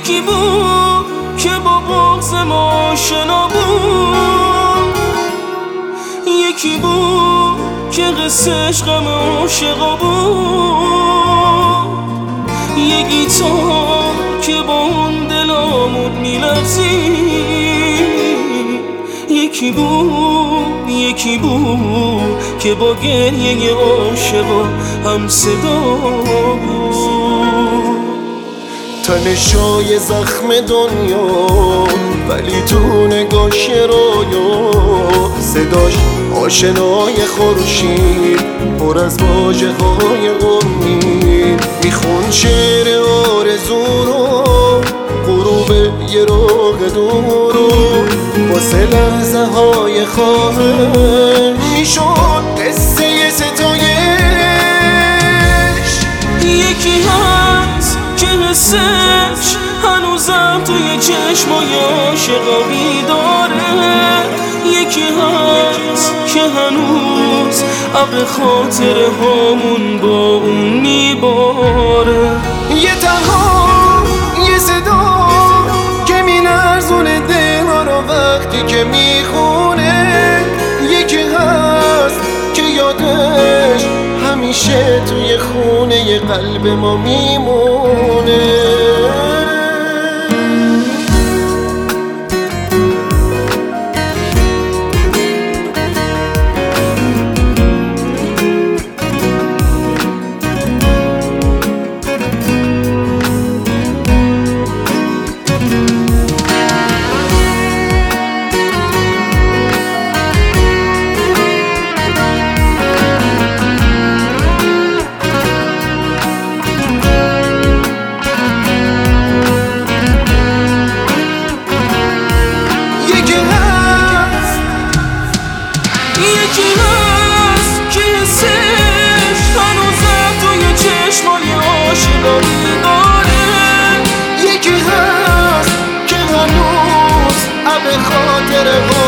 یکی بود که با بغض ما آشنا بود، یکی بود که قصهش غم عاشقا بود، یه گیتار که با اون دلامون میلرزید، یکی بود که با گریه عاشقا هم صدا بود. تنشای زخم دنیا ولی تو نگاش رویا، صداش آشنای خورشید پر از واژه های امید، میخون شعر آرزو رو غروب یه راه دور رو، واسه لحظه های خواهش میشد قصه ستایش. یکی هست که حسش هنوزم توی چشمای عاشقا بیداره، یکی هست که هنوز عقل خاطر هامون با اون میباره، یه تنها یه صدا که می‌لرزونه دل‌ها رو وقتی که میخونه، یکی هست که یادش همیشه توی خونه قلب ما میمونه. یکی هست که حسش هنوزم توی چشمای عاشقا بیداره، یکی هست که هنوز عب خاطر